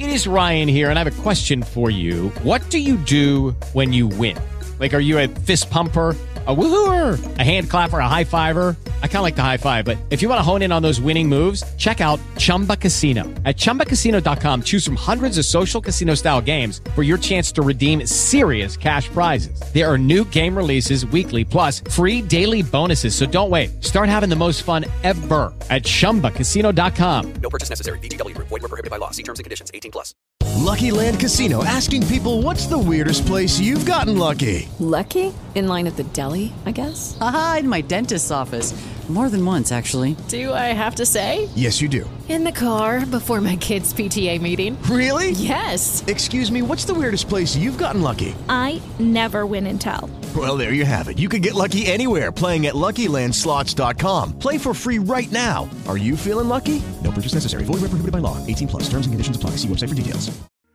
It is Ryan here, and I have a question for you. What do you do when you win? Like, are you a fist pumper, a woohooer, a hand clapper, a high fiver? I kind of like the high five, but if you want to hone in on those winning moves, check out Chumba Casino. At ChumbaCasino.com, choose from hundreds of social casino style games for your chance to redeem serious cash prizes. There are new game releases weekly, plus free daily bonuses. So don't wait. Start having the most fun ever at ChumbaCasino.com. No purchase necessary. VGW Group. Void where prohibited by law. See terms and conditions. 18+. Lucky Land Casino, asking people, what's the weirdest place you've gotten lucky? Lucky? In line at the deli, I guess? Aha, in my dentist's office. More than once, actually. Do I have to say? Yes, you do. In the car before my kids' PTA meeting. Really? Yes. Excuse me, what's the weirdest place you've gotten lucky? I never win and tell. Well, there you have it. You can get lucky anywhere, playing at LuckyLandSlots.com. Play for free right now. Are you feeling lucky? No purchase necessary. Void where prohibited by law. 18+. Terms and conditions apply. See website for details.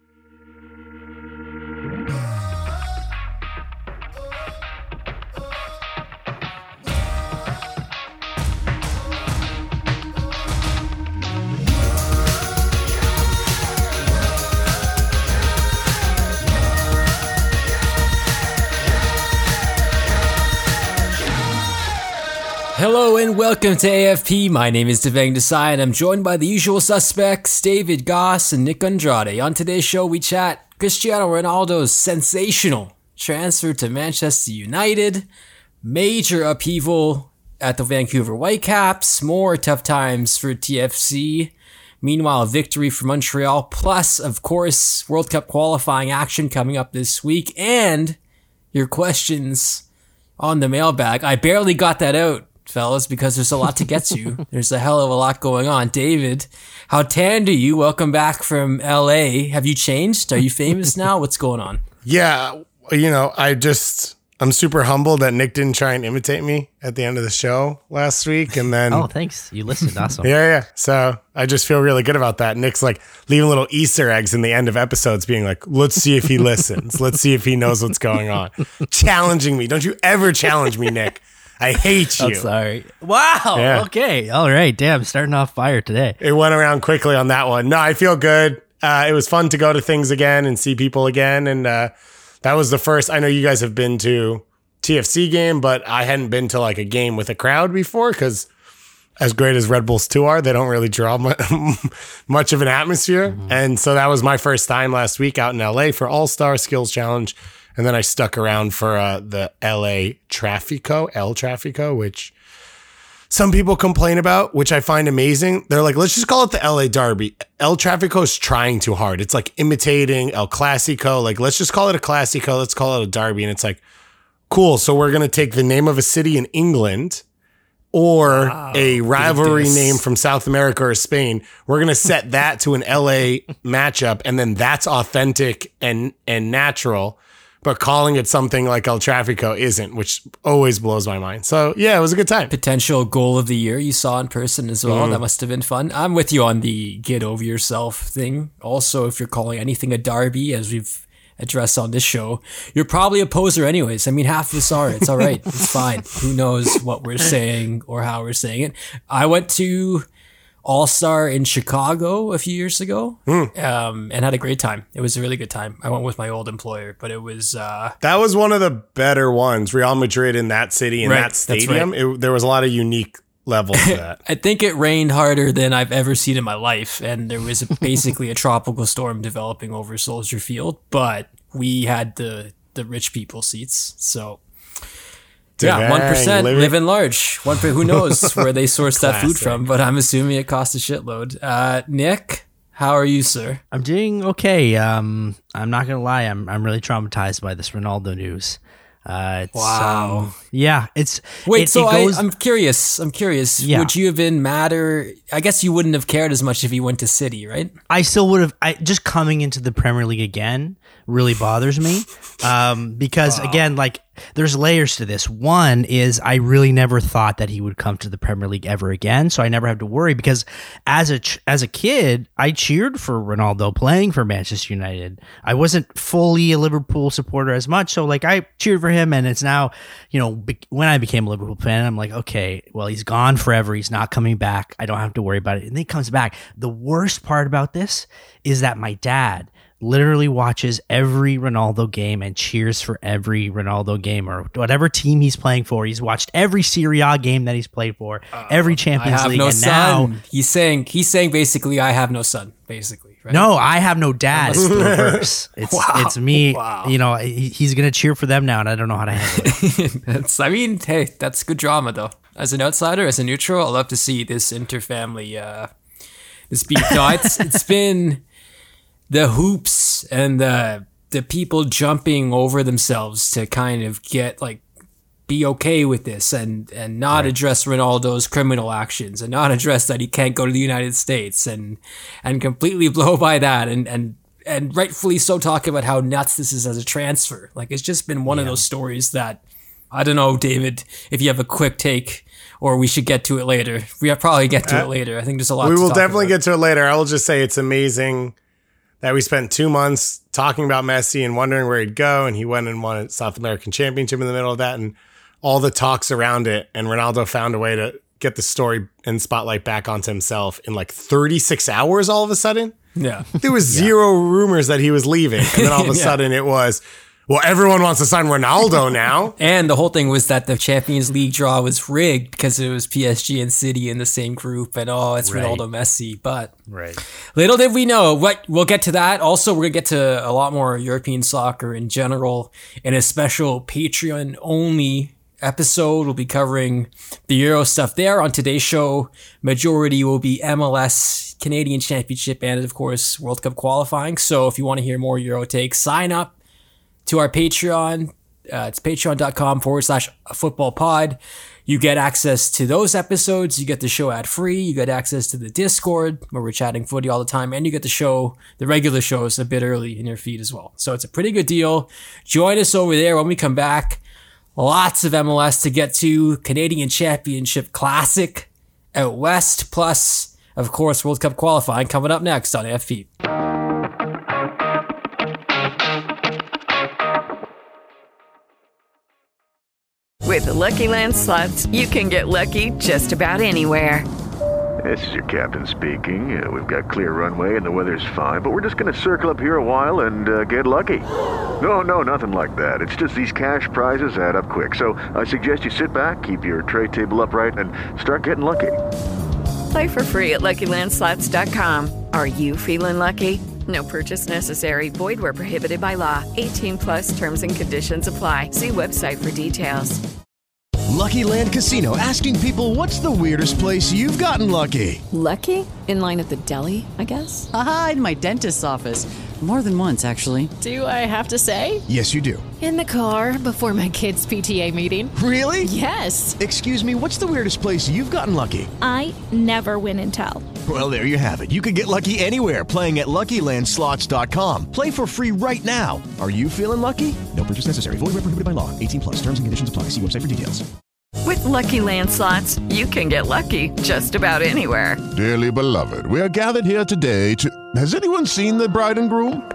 Hello and welcome to AFP. My name is Devang Desai and I'm joined by the usual suspects, David Goss and Nick Andrade. On today's show, we chat Cristiano Ronaldo's sensational transfer to Manchester United, major upheaval at the Vancouver Whitecaps, more tough times for TFC, meanwhile victory for Montreal, plus, of course, World Cup qualifying action coming up this week, and your questions on the mailbag. I barely got that out, fellas, because there's a lot to get to. There's a hell of a lot going on. David, how tanned are you? Welcome back from LA. Have you changed? Are you famous now? What's going on? Yeah, you know, I'm super humbled that Nick didn't try and imitate me at the end of the show last week. And then, oh, thanks. You listened. Awesome. Yeah. So I just feel really good about that. Nick's like leaving little Easter eggs in the end of episodes being like, let's see if he listens. Let's see if he knows what's going on. Challenging me. Don't you ever challenge me, Nick. I hate you. I'm sorry. Wow. Yeah. Okay. All right. Damn. Starting off fire today. It went around quickly on that one. No, I feel good. It was fun to go to things again and see people again. And that was the first. I know you guys have been to TFC game, but I hadn't been to like a game with a crowd before because as great as Red Bulls 2 are, they don't really draw much of an atmosphere. Mm-hmm. And so that was my first time last week out in LA for All-Star Skills Challenge. And then I stuck around for the LA Trafico, El Trafico, which some people complain about, which I find amazing. They're like, let's just call it the LA Derby. El Trafico is trying too hard. It's like imitating El Clasico. Like, let's just call it a Clasico. Let's call it a Derby. And it's like, cool. So we're going to take the name of a city in England or a rivalry name from South America or Spain. We're going to set that to an LA matchup. And then that's authentic and natural. But calling it something like El Trafico isn't, which always blows my mind. So, yeah, it was a good time. Potential goal of the year you saw in person as well. That must have been fun. I'm with you on the get over yourself thing. Also, if you're calling anything a derby, as we've addressed on this show, you're probably a poser anyways. I mean, half of us are. It's all right. It's fine. Who knows what we're saying or how we're saying it. I went to All-Star in Chicago a few years ago and had a great time. It was a really good time. I went with my old employer, but it was... that was one of the better ones. Real Madrid in that city, in that stadium. Right. There was a lot of unique levels to that. I think it rained harder than I've ever seen in my life, and there was basically a tropical storm developing over Soldier Field, but we had the rich people seats, so... Yeah, 1% living large. Who knows where they source that food from, but I'm assuming it costs a shitload. Nick, how are you, sir? I'm doing okay. I'm not gonna lie, I'm really traumatized by this Ronaldo news. Wow. Yeah, it's... Wait, I'm curious. Yeah. Would you have been madder? I guess you wouldn't have cared as much if he went to City, right? I still would have... Just coming into the Premier League again really bothers me. Because, again, like... there's layers to this. One is I really never thought that he would come to the Premier League ever again, so I never had to worry because as a kid, I cheered for Ronaldo playing for Manchester United. I wasn't fully a Liverpool supporter as much, so like I cheered for him, and it's now, when I became a Liverpool fan, I'm like, okay, well, he's gone forever. He's not coming back. I don't have to worry about it. And then he comes back. The worst part about this is that my dad literally watches every Ronaldo game and cheers for every Ronaldo game or whatever team he's playing for. He's watched every Serie A game that he's played for, every Champions League. No and son. now He's saying basically, I have no son, basically. Right? No, I have no dad. It's the reverse. It's me. Wow. He's gonna cheer for them now, and I don't know how to handle it. Hey, that's good drama though. As an outsider, as a neutral, I love to see this interfamily this beef. No, it's been the hoops and the people jumping over themselves to kind of be okay with this and not address Ronaldo's criminal actions and not address that he can't go to the United States and completely blow by that and rightfully so talk about how nuts this is as a transfer. Like, it's just been one of those stories that, I don't know, David, if you have a quick take, or we should get to it later. We'll probably get to it later. I think there's a lot We to will talk definitely about. get to it later. I will just say it's amazing that we spent 2 months talking about Messi and wondering where he'd go, and he went and won a South American championship in the middle of that, and all the talks around it, and Ronaldo found a way to get the story and spotlight back onto himself in 36 hours all of a sudden. Yeah. There was zero rumors that he was leaving, and then all of a sudden it was, well, everyone wants to sign Ronaldo now. And the whole thing was that the Champions League draw was rigged because it was PSG and City in the same group, and it's Ronaldo Messi. But little did we know. We'll get to that. Also, we're going to get to a lot more European soccer in general in a special Patreon-only episode. We'll be covering the Euro stuff there. On today's show, majority will be MLS, Canadian Championship, and of course, World Cup qualifying. So if you want to hear more Euro takes, sign up to our Patreon. It's patreon.com/footballpod. You get access to those episodes. You get the show ad free. You get access to the Discord where we're chatting footy all the time. And you get the regular shows a bit early in your feed as well. So it's a pretty good deal. Join us over there when we come back. Lots of MLS to get to. Canadian Championship Classic out west. Plus, of course, World Cup qualifying coming up next on AFP. With the Lucky Land Slots, you can get lucky just about anywhere. This is your captain speaking. We've got clear runway and the weather's fine, but we're just going to circle up here a while and get lucky. No, nothing like that. It's just these cash prizes add up quick. So I suggest you sit back, keep your tray table upright, and start getting lucky. Play for free at LuckyLandSlots.com. Are you feeling lucky? No purchase necessary. Void where prohibited by law. 18+ terms and conditions apply. See website for details. Lucky Land Casino, asking people, what's the weirdest place you've gotten lucky? Lucky? In line at the deli, I guess? Aha, in my dentist's office. More than once, actually. Do I have to say? Yes, you do. In the car before my kids' PTA meeting. Really? Yes. Excuse me, what's the weirdest place you've gotten lucky? I never win and tell. Well, there you have it. You can get lucky anywhere, playing at LuckyLandSlots.com. Play for free right now. Are you feeling lucky? No purchase necessary. Void where prohibited by law. 18+. Terms and conditions apply. See website for details. With Lucky Land Slots, you can get lucky just about anywhere. Dearly beloved, we are gathered here today to... Has anyone seen the bride and groom?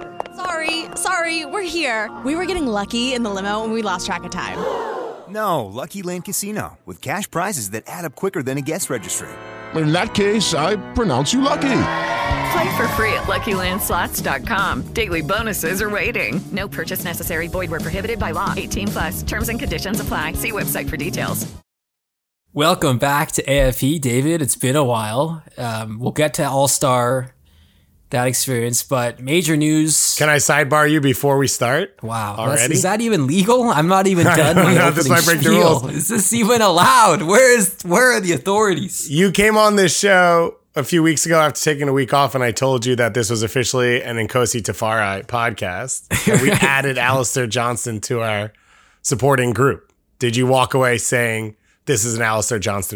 Sorry, we're here. We were getting lucky in the limo and we lost track of time. No, Lucky Land Casino, with cash prizes that add up quicker than a guest registry. In that case, I pronounce you lucky. Play for free at LuckyLandSlots.com. Daily bonuses are waiting. No purchase necessary. Void where prohibited by law. 18+. Terms and conditions apply. See website for details. Welcome back to AFE, David. It's been a while. We'll get to All-Star, that experience, but major news. Can I sidebar you before we start? Wow. Already? Is that even legal? I'm not even done. No, this might break the rules. Is this even allowed? Where are the authorities? You came on this show a few weeks ago after taking a week off, and I told you that this was officially an Nkosi Tafari podcast. And we added Alistair Johnston to our supporting group. Did you walk away saying, this is an Alistair Johnston pod?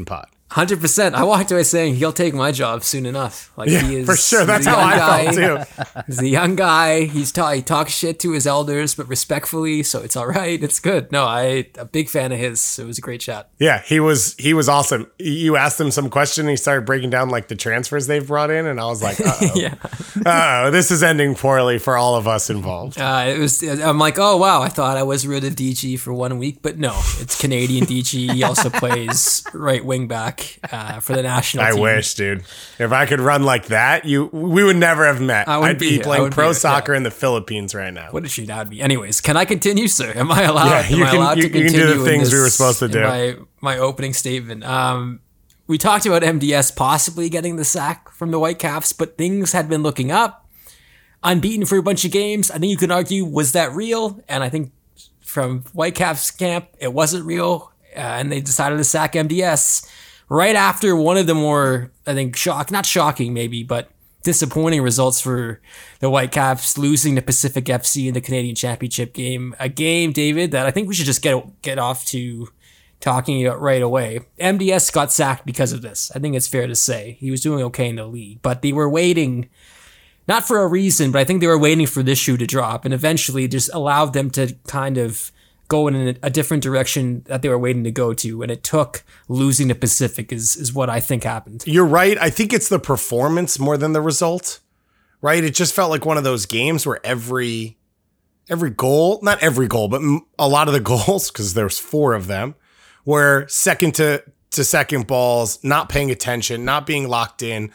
100%. I walked away saying he'll take my job soon enough. Like he is for sure. That's how I felt too. He's a young guy. He talks shit to his elders, but respectfully, so it's all right. It's good. No, I'm a big fan of his. It was a great chat. Yeah, he was awesome. You asked him some question, and he started breaking down like the transfers they've brought in, and I was like, uh-oh. This is ending poorly for all of us involved. I'm like, oh wow, I thought I was rid of DG for 1 week, but no, it's Canadian DG. He also plays right wing back for the national team. I wish, dude. If I could run like that, we would never have met. I'd be playing pro soccer in the Philippines right now. What a treat that would be. Anyways, can I continue, sir? Am I allowed? Yeah, to continue? You can do the things we were supposed to do. My opening statement. We talked about MDS possibly getting the sack from the Whitecaps, but things had been looking up. Unbeaten for a bunch of games. I think you could argue, was that real? And I think from Whitecaps camp, it wasn't real. And they decided to sack MDS right after one of the more, I think, not shocking maybe, but disappointing results for the Whitecaps, losing to Pacific FC in the Canadian Championship game. A game, David, that I think we should just get off to talking about right away. MDS got sacked because of this. I think it's fair to say. He was doing okay in the league, but they were waiting, not for a reason, but I think they were waiting for this shoe to drop, and eventually just allowed them to kind of go in a different direction that they were waiting to go to, and it took losing to Pacific is what I think happened. You're right. I think it's the performance more than the result, right? It just felt like one of those games where every goal, not every goal, but a lot of the goals, because there's 4 of them, were second to second balls, not paying attention, not being locked in,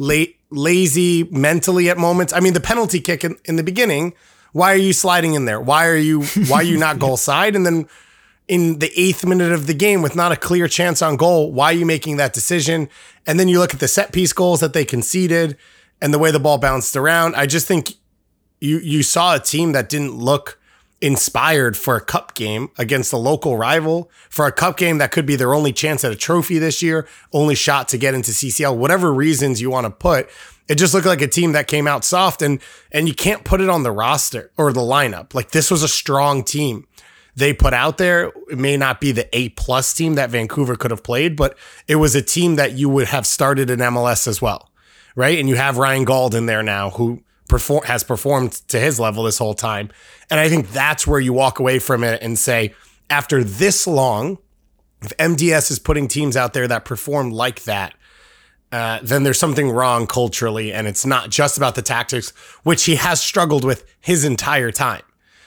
lazy mentally at moments. I mean, the penalty kick in the beginning, why are you sliding in there? Why are you not goal side? And then in the 8th minute of the game with not a clear chance on goal, why are you making that decision? And then you look at the set piece goals that they conceded and the way the ball bounced around. I just think you saw a team that didn't look inspired for a cup game against a local rival, for a cup game that could be their only chance at a trophy this year, only shot to get into CCL, whatever reasons you want to put. It just looked like a team that came out soft, and you can't put it on the roster or the lineup. Like, this was a strong team they put out there. It may not be the A+ team that Vancouver could have played, but it was a team that you would have started in MLS as well, right? And you have Ryan Gauld in there now, who has performed to his level this whole time. And I think that's where you walk away from it and say, after this long, if MDS is putting teams out there that perform like that, then there's something wrong culturally, and it's not just about the tactics, which he has struggled with his entire time.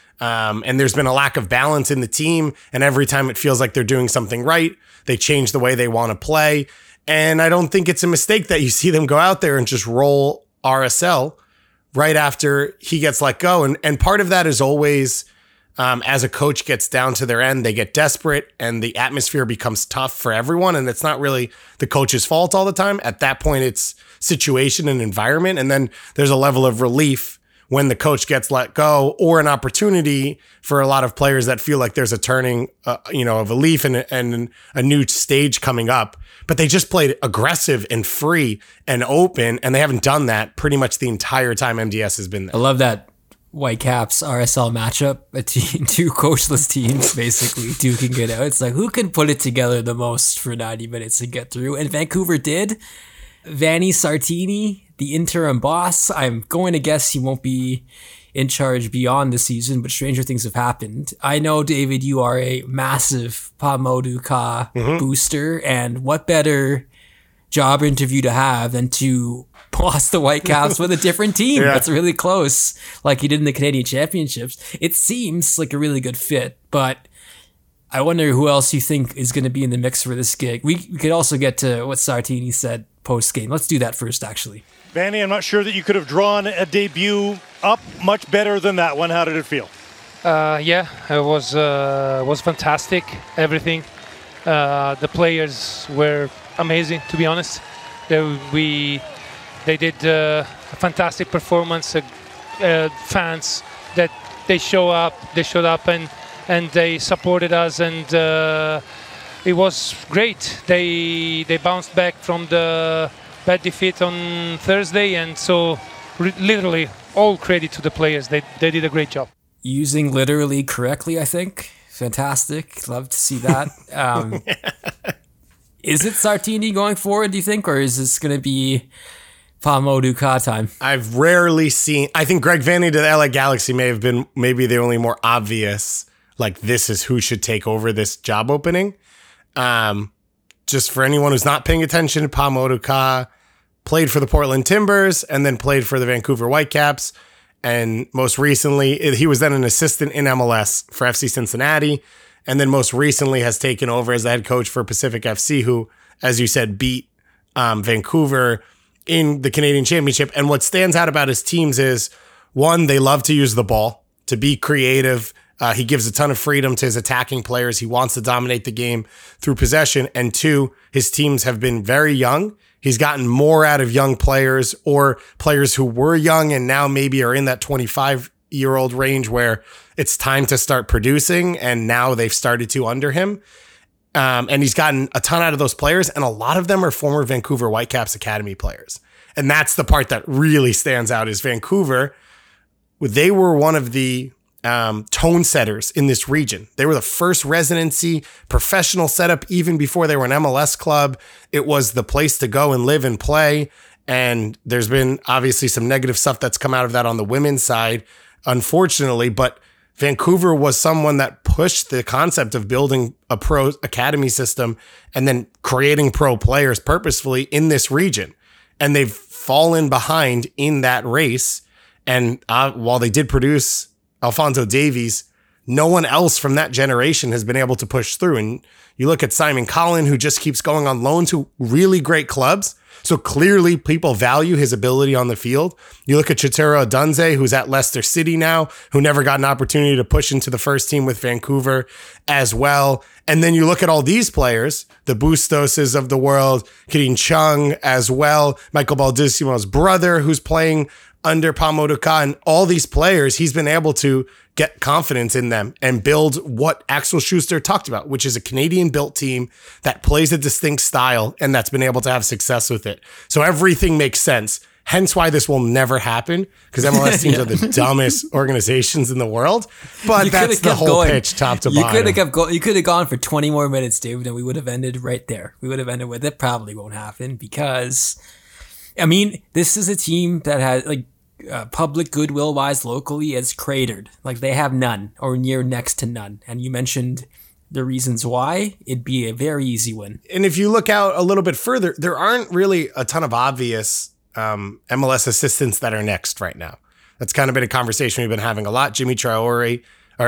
And there's been a lack of balance in the team, and every time it feels like they're doing something right, they change the way they want to play. And I don't think it's a mistake that you see them go out there and just roll RSL right after he gets let go. And part of that is always, as a coach gets down to their end, they get desperate and the atmosphere becomes tough for everyone. And it's not really the coach's fault all the time. At that point, it's situation and environment. And then there's a level of relief when the coach gets let go, or an opportunity for a lot of players that feel like there's a turning, of a leaf and a new stage coming up. But they just played aggressive and free and open, and they haven't done that pretty much the entire time MDS has been there. I love that Whitecaps RSL matchup, two coachless teams basically duking it out. It's like, who can put it together the most for 90 minutes and get through? And Vancouver did. Vanni Sartini, the interim boss, I'm going to guess he won't be in charge beyond the season, but stranger things have happened. I know, David, you are a massive Pa Modou Kah booster, and what better job interview to have than to boss the Whitecaps with a different team that's really close, like he did in the Canadian Championships. It seems like a really good fit, but I wonder who else you think is going to be in the mix for this gig. We could also get to what Sartini said post-game. Let's do that first, actually. Vanni, I'm not sure that you could have drawn a debut up much better than that one. How did it feel? Yeah, it was fantastic, everything. The players were amazing, to be honest. They did a fantastic performance. Fans that they showed up and they supported us, and it was great. They bounced back from the bad defeat on Thursday, and so literally all credit to the players. They did a great job. Using literally correctly, I think. Fantastic. Love to see that. Is it Sartini going forward, do you think, or is this going to be Pamodu Ka time? I've rarely seen. I think Greg Vanney to the LA Galaxy may have been maybe the only more obvious, like, this is who should take over this job opening. Just for anyone who's not paying attention, Pamodu Ka played for the Portland Timbers and then played for the Vancouver Whitecaps. And most recently, he was then an assistant in MLS for FC Cincinnati. And then most recently has taken over as the head coach for Pacific FC, who, as you said, beat Vancouver in the Canadian Championship. And what stands out about his teams is, one, they love to use the ball, to be creative. He gives a ton of freedom to his attacking players. He wants to dominate the game through possession. And two, his teams have been very young. He's gotten more out of young players or players who were young and now maybe are in that 25-year-old range where it's time to start producing. And now they've started to under him. And he's gotten a ton out of those players. And a lot of them are former Vancouver Whitecaps Academy players. And that's the part that really stands out is Vancouver. They were one of the tone setters in this region. They were the first residency professional setup even before they were an MLS club. It was the place to go and live and play. And there's been obviously some negative stuff that's come out of that on the women's side, unfortunately. But Vancouver was someone that pushed the concept of building a pro academy system and then creating pro players purposefully in this region. And they've fallen behind in that race. And while they did produce Alphonso Davies, no one else from that generation has been able to push through. And you look at Simon Collin, who just keeps going on loan to really great clubs. So clearly people value his ability on the field. You look at Chitero Adunze, who's at Leicester City now, who never got an opportunity to push into the first team with Vancouver as well. And then you look at all these players, the Bustoses of the world, Kadin Chung as well, Michael Baldissimo's brother, who's playing under Pamodu Ka, and all these players, he's been able to get confidence in them and build what Axel Schuster talked about, which is a Canadian-built team that plays a distinct style and that's been able to have success with it. So everything makes sense. Hence why this will never happen, because MLS teams are the dumbest organizations in the world. But that's the whole pitch, top to bottom. You could have gone for 20 more minutes, David, and we would have ended right there. We would have ended with it. Probably won't happen because, I mean, this is a team that has, like, public goodwill wise locally is cratered. Like, they have none or near next to none. And you mentioned the reasons why. It'd be a very easy win. And if you look out a little bit further, there aren't really a ton of obvious MLS assistants that are next right now. That's kind of been a conversation we've been having a lot. Jimmy Traore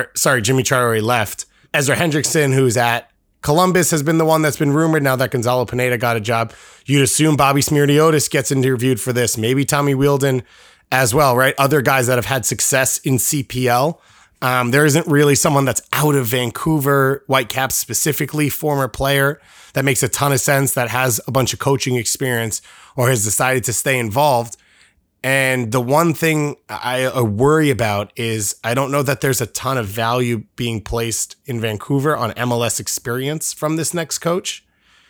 left. Ezra Hendrickson, who's at Columbus, has been the one that's been rumored now that Gonzalo Pineda got a job. You'd assume Bobby Smirniotis gets interviewed for this. Maybe Tommy Wheeldon as well, right? Other guys that have had success in CPL. There isn't really someone that's out of Vancouver Whitecaps specifically, former player, that makes a ton of sense, that has a bunch of coaching experience or has decided to stay involved. And the one thing I worry about is I don't know that there's a ton of value being placed in Vancouver on MLS experience from this next coach.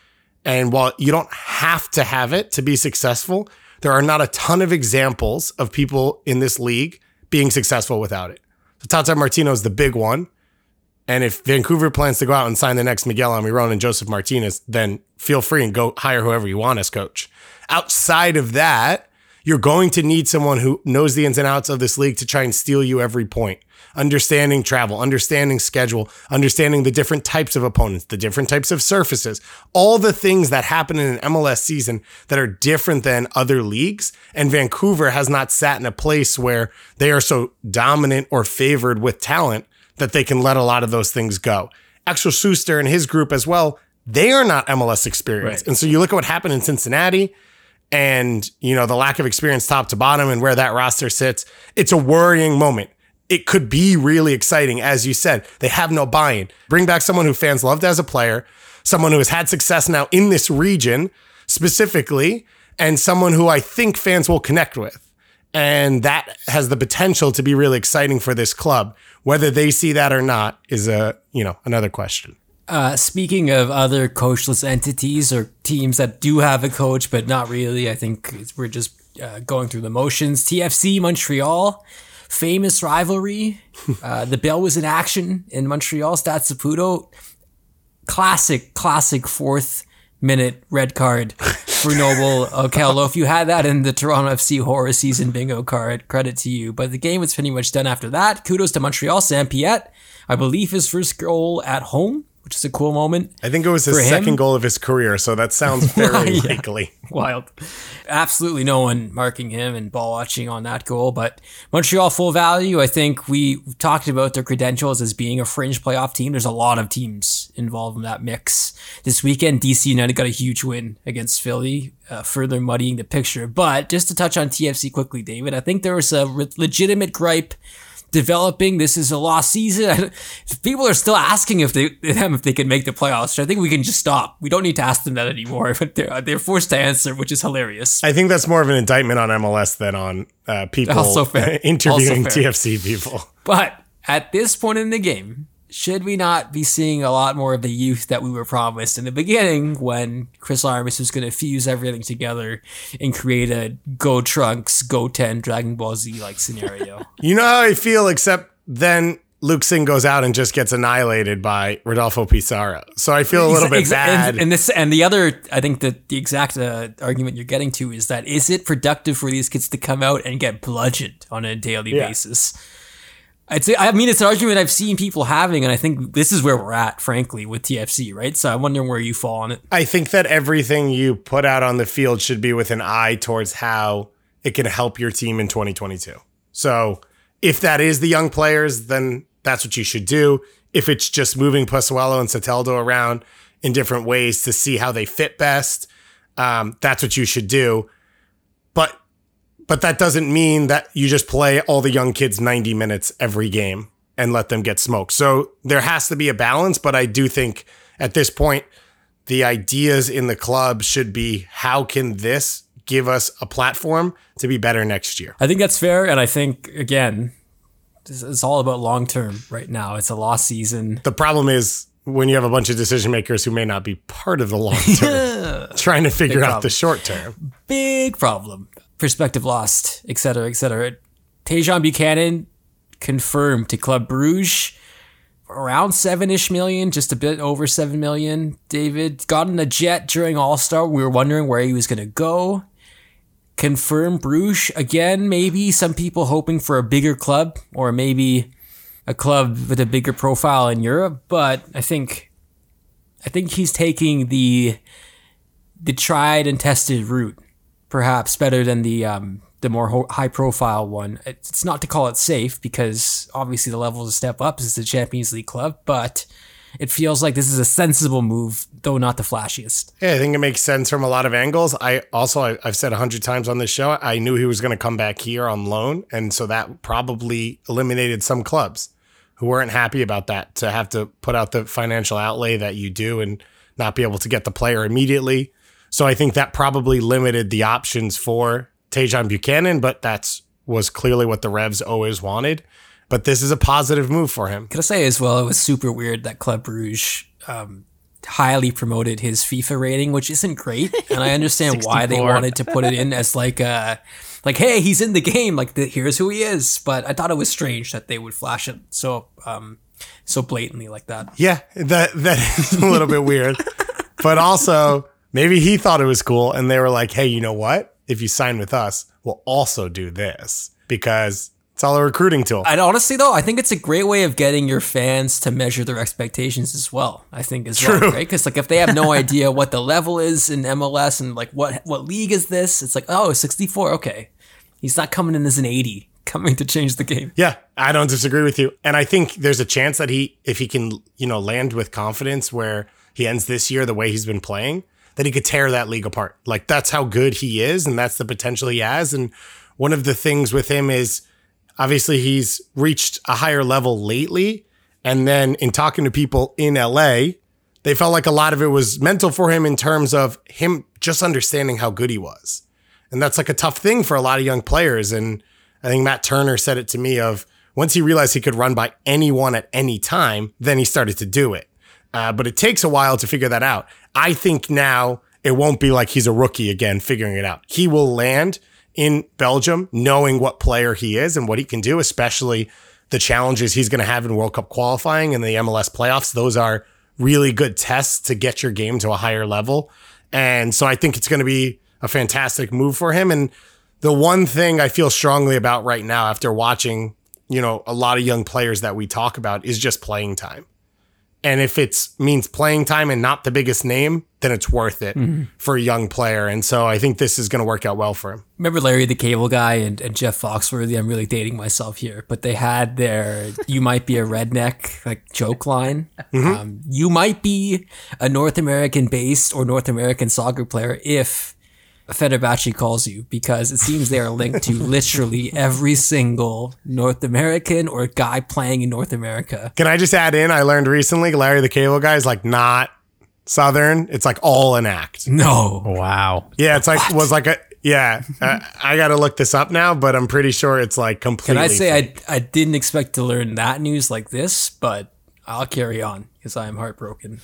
And while you don't have to have it to be successful, there are not a ton of examples of people in this league being successful without it. So Tata Martino is the big one. And if Vancouver plans to go out and sign the next Miguel Almiron and Joseph Martinez, then feel free and go hire whoever you want as coach. Outside of that, you're going to need someone who knows the ins and outs of this league to try and steal you every point. Understanding travel, understanding schedule, understanding the different types of opponents, the different types of surfaces, all the things that happen in an MLS season that are different than other leagues. And Vancouver has not sat in a place where they are so dominant or favored with talent that they can let a lot of those things go. Axel Schuster and his group as well, they are not MLS experienced. Right. And so you look at what happened in Cincinnati and, you know, the lack of experience top to bottom and where that roster sits. It's a worrying moment. It could be really exciting. As you said, they have no buy-in. Bring back someone who fans loved as a player, someone who has had success now in this region specifically, and someone who I think fans will connect with. And that has the potential to be really exciting for this club. Whether they see that or not is another question. Speaking of other coachless entities or teams that do have a coach, but not really, I think we're just going through the motions. TFC Montreal, famous rivalry. The Bell was in action in Montreal. Stade Saputo, classic fourth minute red card for Noble Okello. If you had that in the Toronto FC horror season bingo card, credit to you. But the game was pretty much done after that. Kudos to Montreal. Saint-Piet, I believe his first goal at home, which is a cool moment. I think it was his second goal of his career, so that sounds very likely. Wild. Absolutely no one marking him and ball watching on that goal, but Montreal full value. I think we talked about their credentials as being a fringe playoff team. There's a lot of teams involved in that mix. This weekend, DC United got a huge win against Philly, further muddying the picture. But just to touch on TFC quickly, David, I think there was a legitimate gripe developing. This is a lost season. People are still asking if they can make the playoffs. So I think we can just stop. We don't need to ask them that anymore. But they're forced to answer, which is hilarious. I think that's more of an indictment on MLS than on people interviewing TFC people. But at this point in the game, should we not be seeing a lot more of the youth that we were promised in the beginning when Chris Armas was going to fuse everything together and create a Go Trunks, Go 10 Dragon Ball Z like scenario? You know how I feel, except then Luke Singh goes out and just gets annihilated by Rodolfo Pizarro. So I feel a little bit bad. And the other, I think that the exact argument you're getting to is that, is it productive for these kids to come out and get bludgeoned on a daily basis? It's an argument I've seen people having, and I think this is where we're at, frankly, with TFC, right? So I'm wondering where you fall on it. I think that everything you put out on the field should be with an eye towards how it can help your team in 2022. So if that is the young players, then that's what you should do. If it's just moving Pozuelo and Soteldo around in different ways to see how they fit best, that's what you should do. But that doesn't mean that you just play all the young kids 90 minutes every game and let them get smoked. So there has to be a balance, but I do think at this point, the ideas in the club should be, how can this give us a platform to be better next year? I think that's fair. And I think, again, it's all about long term right now. It's a lost season. The problem is when you have a bunch of decision makers who may not be part of the long term, trying to figure out the short term. Big problem. Perspective lost, et cetera, et cetera. Tajon Buchanan confirmed to Club Brugge, around 7-ish million, just a bit over 7 million. David got in a jet during All-Star. We were wondering where he was going to go. Confirmed Bruges. Again, maybe some people hoping for a bigger club, or maybe a club with a bigger profile in Europe. But I think he's taking the tried and tested route, perhaps better than the more high-profile one. It's not to call it safe, because obviously the level is a step up. This is the Champions League club, but it feels like this is a sensible move, though not the flashiest. Yeah, I think it makes sense from a lot of angles. I've said 100 times on this show, I knew he was going to come back here on loan, and so that probably eliminated some clubs who weren't happy about that, to have to put out the financial outlay that you do and not be able to get the player immediately. So I think that probably limited the options for Tajon Buchanan, but that was clearly what the Revs always wanted. But this is a positive move for him. Can I say as well, it was super weird that Club Brugge highly promoted his FIFA rating, which isn't great. And I understand why they wanted to put it in as like, hey, he's in the game. Like, here's who he is. But I thought it was strange that they would flash it so blatantly like that. Yeah, that is a little bit weird. But also, maybe he thought it was cool, and they were like, hey, you know what? If you sign with us, we'll also do this, because it's all a recruiting tool. And honestly, though, I think it's a great way of getting your fans to measure their expectations as well. I think as well, right? Because like, if they have no idea what the level is in MLS and like what league is this, it's like, oh, 64, okay. He's not coming in as an 80, coming to change the game. Yeah, I don't disagree with you. And I think there's a chance that if he can, land with confidence where he ends this year the way he's been playing, that he could tear that league apart. Like, that's how good he is, and that's the potential he has. And one of the things with him is, obviously, he's reached a higher level lately. And then in talking to people in LA, they felt like a lot of it was mental for him in terms of him just understanding how good he was. And that's like a tough thing for a lot of young players. And I think Matt Turner said it to me of, once he realized he could run by anyone at any time, then he started to do it. But it takes a while to figure that out. I think now it won't be like he's a rookie again figuring it out. He will land in Belgium knowing what player he is and what he can do, especially the challenges he's going to have in World Cup qualifying and the MLS playoffs. Those are really good tests to get your game to a higher level. And so I think it's going to be a fantastic move for him. And the one thing I feel strongly about right now after watching, a lot of young players that we talk about is just playing time. And if it means playing time and not the biggest name, then it's worth it for a young player. And so I think this is going to work out well for him. Remember Larry the Cable Guy and Jeff Foxworthy? I'm really dating myself here, but they had their "you might be a redneck" like joke line. You might be a North American based or North American soccer player if Fenerbahce calls you, because it seems they are linked to literally every single North American or guy playing in North America. Can I just add in, I learned recently Larry the Cable Guy is like not Southern. It's like all an act. No. Wow. Yeah, it's like, I got to look this up now, but I'm pretty sure it's like completely Can I say fake. I didn't expect to learn that news like this, but I'll carry on because I am heartbroken.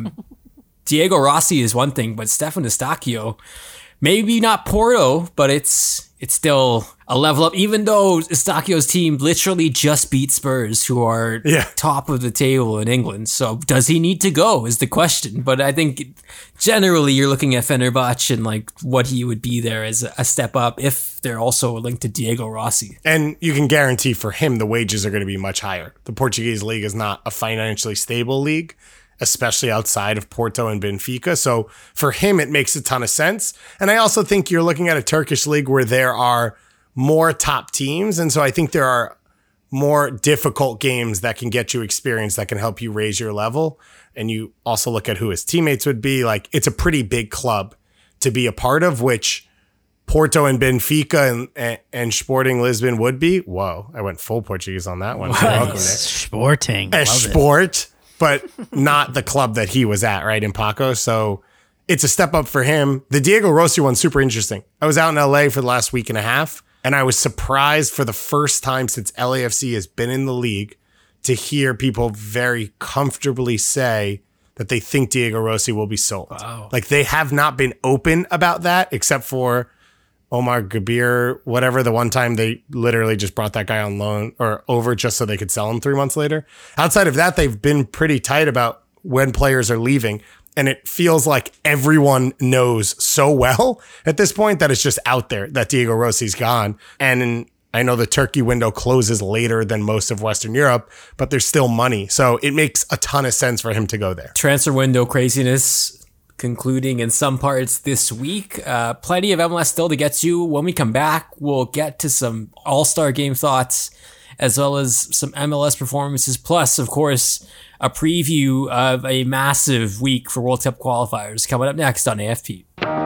Diego Rossi is one thing, but Stefan Eustáquio, maybe not Porto, but it's still a level up, even though Eustáquio's team literally just beat Spurs, who are top of the table in England. So does he need to go is the question. But I think generally you're looking at Fenerbahce and like what he would be there as a step up if they're also linked to Diego Rossi. And you can guarantee for him the wages are going to be much higher. The Portuguese league is not a financially stable league, especially outside of Porto and Benfica. So for him, it makes a ton of sense. And I also think you're looking at a Turkish league where there are more top teams. And so I think there are more difficult games that can get you experience, that can help you raise your level. And you also look at who his teammates would be. Like, it's a pretty big club to be a part of, which Porto and Benfica and Sporting Lisbon would be. Whoa, I went full Portuguese on that one. Welcome, Nick. Sporting. Sport. But not the club that he was at, right, in Paco. So it's a step up for him. The Diego Rossi one's super interesting. I was out in LA for the last week and a half, and I was surprised for the first time since LAFC has been in the league to hear people very comfortably say that they think Diego Rossi will be sold. Wow. Like, they have not been open about that, except for Omar Gabir, whatever, the one time they literally just brought that guy on loan or over just so they could sell him 3 months later. Outside of that, they've been pretty tight about when players are leaving. And it feels like everyone knows so well at this point that it's just out there that Diego Rossi's gone. And I know the Turkey window closes later than most of Western Europe, but there's still money. So it makes a ton of sense for him to go there. Transfer window craziness concluding in some parts this week. Plenty of MLS still to get to. When we come back, we'll get to some All-Star game thoughts as well as some MLS performances. Plus, of course, a preview of a massive week for World Cup qualifiers coming up next on AFP.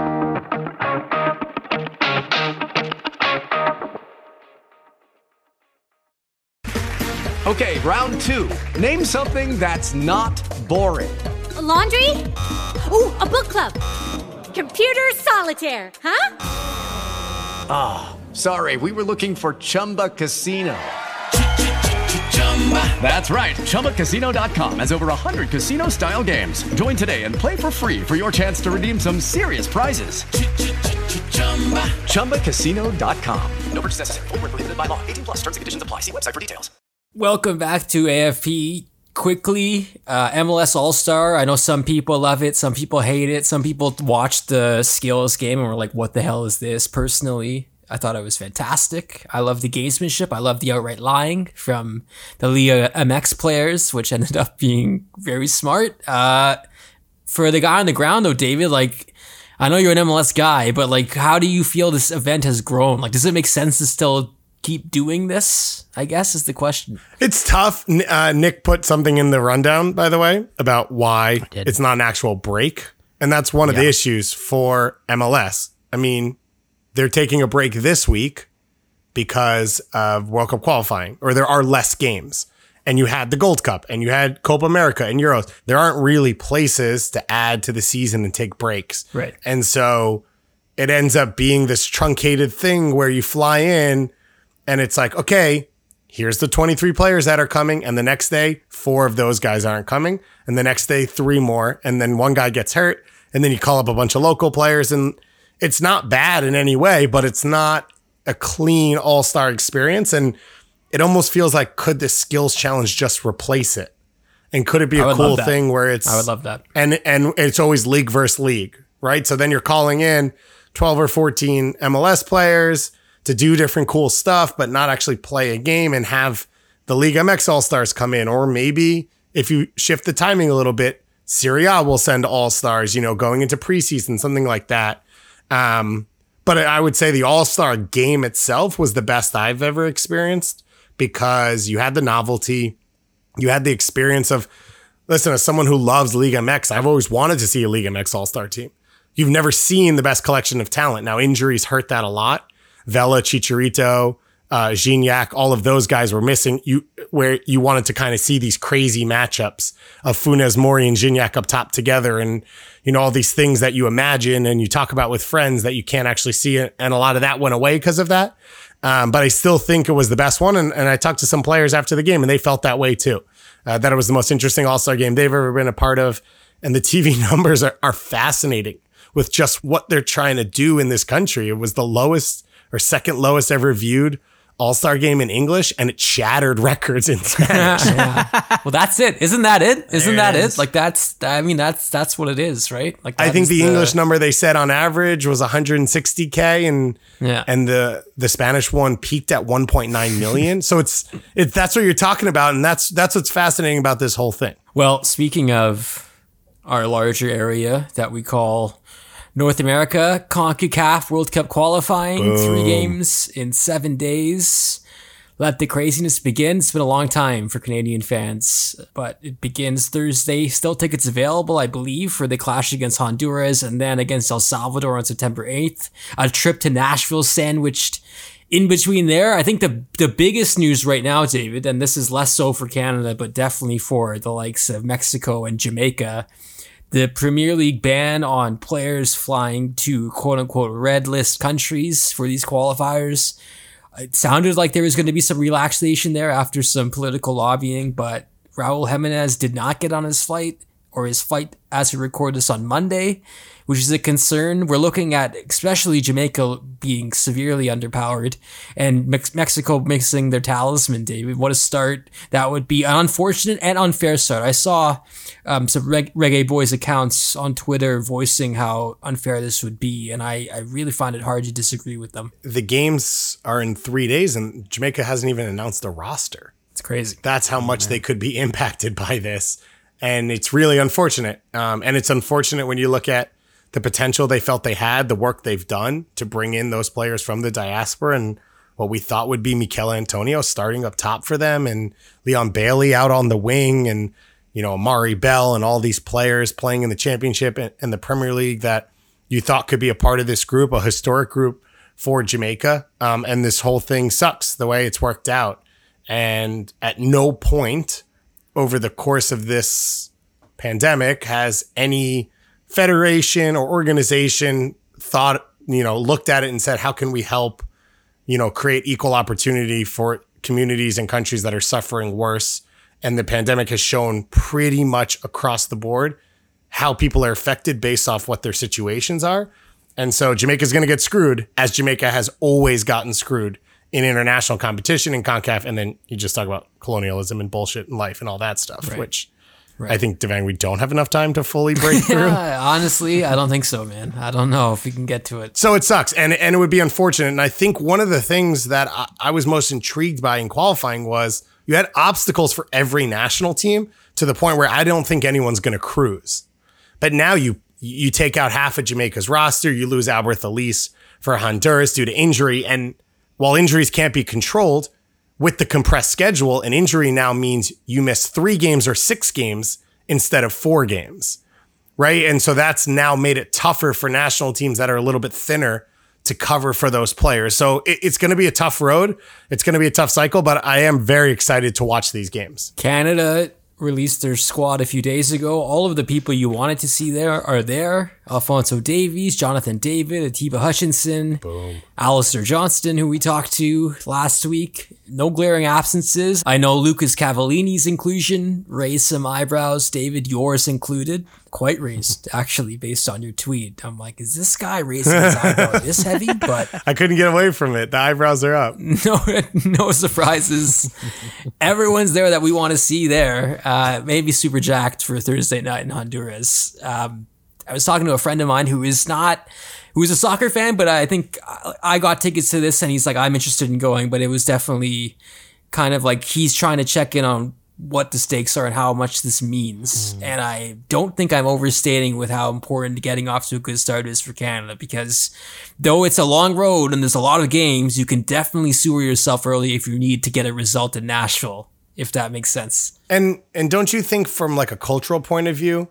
Okay, round two. Name something that's not boring. A laundry? Ooh, a book club. Computer solitaire, huh? Ah, sorry, we were looking for Chumba Casino. That's right, ChumbaCasino.com has over 100 casino-style games. Join today and play for free for your chance to redeem some serious prizes. ChumbaCasino.com. No purchase necessary. Void where prohibited by law. 18 plus. Terms and conditions apply. See website for details. Welcome back to AFP. Quickly, MLS All-Star. I know some people love it, some people hate it, some people watched the skills game and were like, what the hell is this? Personally, I thought it was fantastic. I love the gamesmanship. I love the outright lying from the Liga MX players, which ended up being very smart. For the guy on the ground, though, David, like, I know you're an MLS guy, but like, how do you feel this event has grown? Like, does it make sense to still keep doing this, I guess, is the question. It's tough. Nick put something in the rundown, by the way, about why it's not an actual break. And that's one of the issues for MLS. I mean, they're taking a break this week because of World Cup qualifying, or there are less games. And you had the Gold Cup, and you had Copa America and Euros. There aren't really places to add to the season and take breaks. Right. And so it ends up being this truncated thing where you fly in, and it's like, okay, here's the 23 players that are coming. And the next day, 4 of those guys aren't coming. And the next day, 3 more. And then one guy gets hurt. And then you call up a bunch of local players. And it's not bad in any way, but it's not a clean all-star experience. And it almost feels like, could the skills challenge just replace it? And could it be a cool thing where it's... I would love that. And it's always league versus league, right? So then you're calling in 12 or 14 MLS players to do different cool stuff, but not actually play a game, and have the League MX All-Stars come in. Or maybe if you shift the timing a little bit, Serie A will send All-Stars, going into preseason, something like that. But I would say the All-Star game itself was the best I've ever experienced, because you had the novelty, you had the experience of, listen, as someone who loves League MX, I've always wanted to see a League MX All-Star team. You've never seen the best collection of talent. Now, injuries hurt that a lot. Vela, Chicharito, Gignac, all of those guys were missing. Where you wanted to kind of see these crazy matchups of Funes Mori and Gignac up top together, and all these things that you imagine and you talk about with friends that you can't actually see it. And a lot of that went away because of that. But I still think it was the best one. And I talked to some players after the game, and they felt that way too. That it was the most interesting All-Star game they've ever been a part of. And the TV numbers are fascinating with just what they're trying to do in this country. It was the lowest or second lowest ever viewed All-Star game in English, and it shattered records in Spanish. Well, that's it. Isn't that it? Isn't that it? Like that's what it is, right? Like I think the English number they said on average was 160K, and the Spanish one peaked at 1.9 million. So it's that's what you're talking about, and that's what's fascinating about this whole thing. Well, speaking of our larger area that we call North America, CONCACAF World Cup qualifying, Boom. 3 games in 7 days. Let the craziness begin. It's been a long time for Canadian fans, but it begins Thursday. Still tickets available, I believe, for the clash against Honduras and then against El Salvador on September 8th. A trip to Nashville sandwiched in between there. I think the biggest news right now, David, and this is less so for Canada, but definitely for the likes of Mexico and Jamaica, the Premier League ban on players flying to quote-unquote red list countries for these qualifiers. It sounded like there was going to be some relaxation there after some political lobbying, but Raul Jimenez did not get on his flight, or his flight as we record this on Monday, which is a concern. We're looking at especially Jamaica being severely underpowered and Mexico missing their talisman, David. What a start. That would be an unfortunate and unfair start. I saw some Reggae Boys accounts on Twitter voicing how unfair this would be, and I really find it hard to disagree with them. The games are in 3 days, and Jamaica hasn't even announced a roster. It's crazy. That's how much they could be impacted by this. And it's really unfortunate. And it's unfortunate when you look at the potential they felt they had, the work they've done to bring in those players from the diaspora, and what we thought would be Mikel Antonio starting up top for them, and Leon Bailey out on the wing, and, Amari Bell and all these players playing in the championship and the Premier League that you thought could be a part of this group, a historic group for Jamaica. And this whole thing sucks the way it's worked out. And at no point over the course of this pandemic has any federation or organization thought, looked at it and said, how can we help, create equal opportunity for communities and countries that are suffering worse? And the pandemic has shown pretty much across the board how people are affected based off what their situations are. And so Jamaica's going to get screwed, as Jamaica has always gotten screwed in international competition and CONCACAF. And then you just talk about colonialism and bullshit and life and all that stuff, Right. which I think, Devang, we don't have enough time to fully break through. Honestly, I don't think so, man. I don't know if we can get to it. So it sucks. And it would be unfortunate. And I think one of the things that I was most intrigued by in qualifying was you had obstacles for every national team, to the point where I don't think anyone's going to cruise. But now you take out half of Jamaica's roster. You lose Alberth Elise for Honduras due to injury. And while injuries can't be controlled, with the compressed schedule, an injury now means you miss 3 games or 6 games instead of 4 games, right? And so that's now made it tougher for national teams that are a little bit thinner to cover for those players. So it's going to be a tough road. It's going to be a tough cycle, but I am very excited to watch these games. Canada released their squad a few days ago. All of the people you wanted to see there are there. Alphonso Davies, Jonathan David, Atiba Hutchinson, Alistair Johnston, who we talked to last week. No glaring absences. I know Lucas Cavallini's inclusion raised some eyebrows. David, yours included. Quite raised, actually, based on your tweet. I'm like, is this guy raising his eyebrow this heavy? But I couldn't get away from it. The eyebrows are up. No surprises. Everyone's there that we want to see there. Maybe super jacked for Thursday night in Honduras. I was talking to a friend of mine who's a soccer fan, but I think I got tickets to this and he's like, I'm interested in going, but it was definitely kind of like he's trying to check in on what the stakes are and how much this means. And I don't think I'm overstating with how important getting off to a good start is for Canada, because though it's a long road and there's a lot of games, you can definitely sewer yourself early if you need to get a result in Nashville, if that makes sense. And don't you think from like a cultural point of view,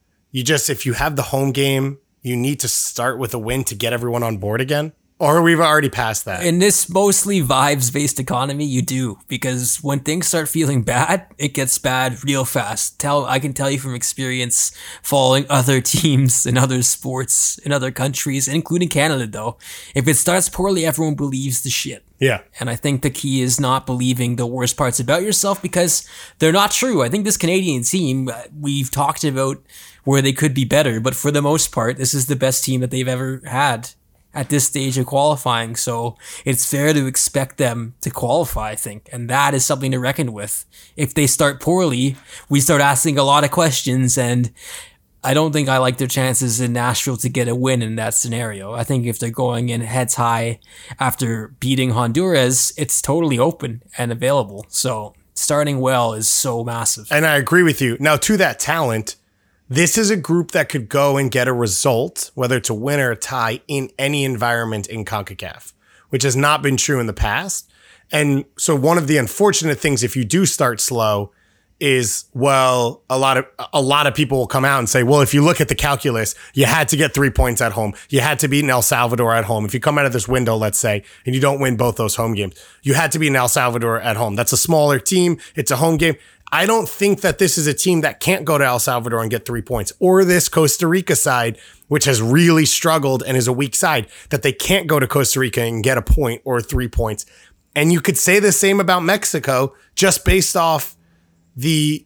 if you have the home game, you need to start with a win to get everyone on board again? Or we've already passed that? In this mostly vibes-based economy, you do. Because when things start feeling bad, it gets bad real fast. I can tell you from experience following other teams in other sports in other countries, including Canada though. If it starts poorly, everyone believes the shit. Yeah. And I think the key is not believing the worst parts about yourself, because they're not true. I think this Canadian team, we've talked about where they could be better, but for the most part, this is the best team that they've ever had at this stage of qualifying. So it's fair to expect them to qualify, I think. And that is something to reckon with. If they start poorly, we start asking a lot of questions, and I don't think I like their chances in Nashville to get a win in that scenario. I think if they're going in heads high after beating Honduras, it's totally open and available. So starting well is so massive. And I agree with you. Now, to that talent, this is a group that could go and get a result, whether it's a win or a tie, in any environment in CONCACAF, which has not been true in the past. And so one of the unfortunate things, if you do start slow, is, well, a lot of people will come out and say, well, if you look at the calculus, you had to get 3 points at home. You had to beat El Salvador at home. If you come out of this window, let's say, and you don't win both those home games, you had to beat El Salvador at home. That's a smaller team. It's a home game. I don't think that this is a team that can't go to El Salvador and get 3 points, or this Costa Rica side, which has really struggled and is a weak side, that they can't go to Costa Rica and get a point or 3 points. And you could say the same about Mexico, just based off the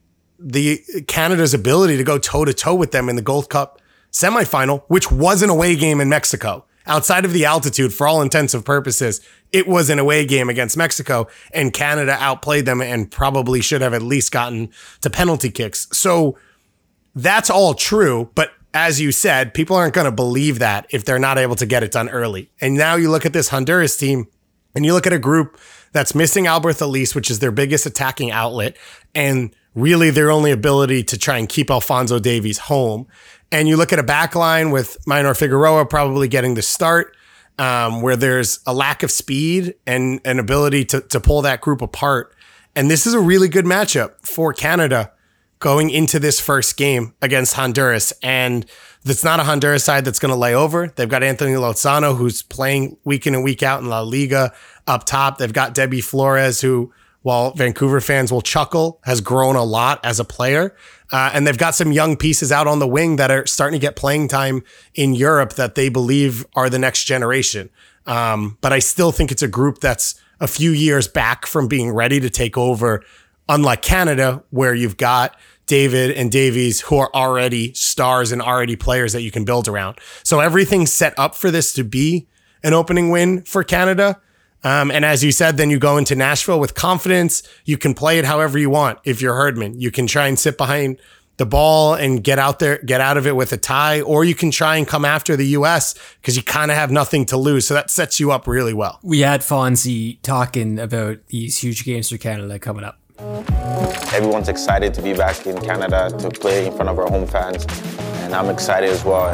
Canada's ability to go toe to toe with them in the Gold Cup semifinal, which was an away game in Mexico. Outside of the altitude, for all intents and purposes, it was an away game against Mexico, and Canada outplayed them and probably should have at least gotten to penalty kicks. So that's all true. But as you said, people aren't going to believe that if they're not able to get it done early. And now you look at this Honduras team and you look at a group that's missing Albert Elise, which is their biggest attacking outlet, and really their only ability to try and keep Alphonso Davies home. And you look at a back line with Minor Figueroa probably getting the start, where there's a lack of speed and an ability to pull that group apart. And this is a really good matchup for Canada going into this first game against Honduras. And it's not a Honduras side that's going to lay over. They've got Anthony Lozano, who's playing week in and week out in La Liga up top. They've got Debbie Flores, who, while Vancouver fans will chuckle, has grown a lot as a player. And they've got some young pieces out on the wing that are starting to get playing time in Europe that they believe are the next generation. But I still think it's a group that's a few years back from being ready to take over, unlike Canada, where you've got David and Davies, who are already stars and already players that you can build around. So everything's set up for this to be an opening win for Canada. And as you said, then you go into Nashville with confidence. You can play it however you want. If you're Herdman, you can try and sit behind the ball and get out of it with a tie, or you can try and come after the U.S. because you kind of have nothing to lose. So that sets you up really well. We had Fonzie talking about these huge games for Canada coming up. Everyone's excited to be back in Canada to play in front of our home fans, and I'm excited as well.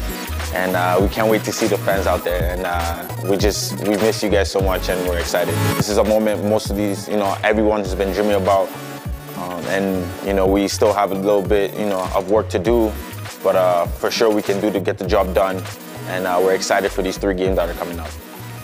And we can't wait to see the fans out there. And we miss you guys so much, and we're excited. This is a moment most of these, everyone has been dreaming about. And we still have a little bit, of work to do, but for sure we can do to get the job done. And we're excited for these 3 games that are coming up.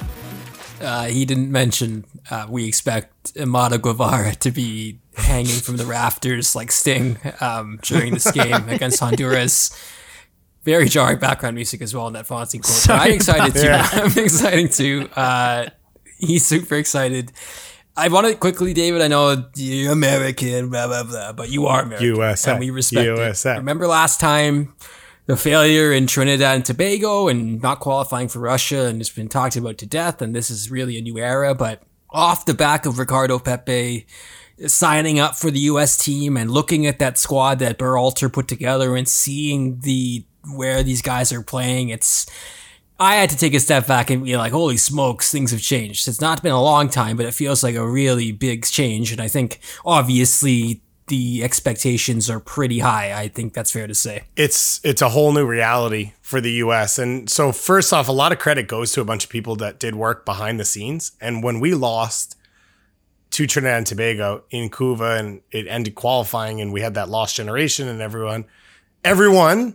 He didn't mention we expect Amado Guevara to be hanging from the rafters like Sting during this game against Honduras. Very jarring background music as well in that Fonzie quote. I'm excited too. I'm excited too. He's super excited. I want to quickly, David, I know you're American, blah, blah, blah, but you are American. USA. And we respect USA. it. Remember last time, the failure in Trinidad and Tobago and not qualifying for Russia, and it's been talked about to death, and this is really a new era, but off the back of Ricardo Pepi signing up for the U.S. team and looking at that squad that Berhalter put together and seeing where these guys are playing, I had to take a step back and be like, holy smokes, things have changed. It's not been a long time, but it feels like a really big change. And I think, obviously, the expectations are pretty high. I think that's fair to say. It's a whole new reality for the U.S. And so first off, a lot of credit goes to a bunch of people that did work behind the scenes. And when we lost to Trinidad and Tobago in Cuba and it ended qualifying and we had that lost generation and everyone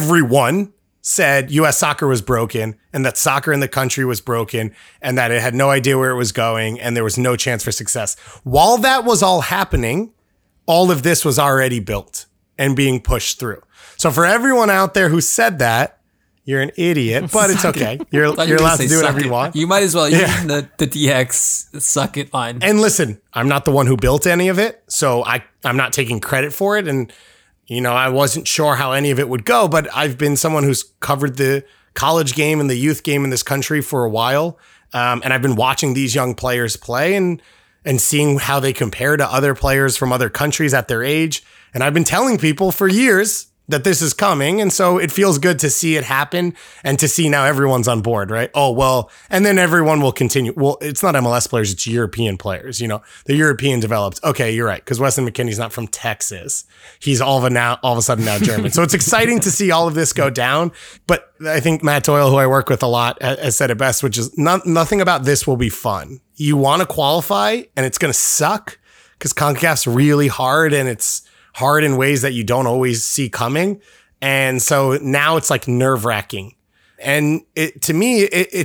said U.S. soccer was broken and that soccer in the country was broken and that it had no idea where it was going and there was no chance for success. While that was all happening, all of this was already built and being pushed through. So for everyone out there who said that, you're an idiot, but it's okay. You're allowed to do whatever you want. You might as well use the DX suck it line. And listen, I'm not the one who built any of it, so I'm not taking credit for it. And I wasn't sure how any of it would go, but I've been someone who's covered the college game and the youth game in this country for a while. And I've been watching these young players play and seeing how they compare to other players from other countries at their age. And I've been telling people for years that this is coming. And so it feels good to see it happen and to see now everyone's on board, right? Oh, well, and then everyone will continue. Well, it's not MLS players, it's European players, the European developed. Okay, you're right. Because Weston McKennie's not from Texas. He's all of a sudden now German. So it's exciting to see all of this go down. But I think Matt Doyle, who I work with a lot, has said it best, which is nothing about this will be fun. You want to qualify and it's going to suck because CONCACAF's really hard and it's hard in ways that you don't always see coming. And so now it's like nerve-wracking. And to me,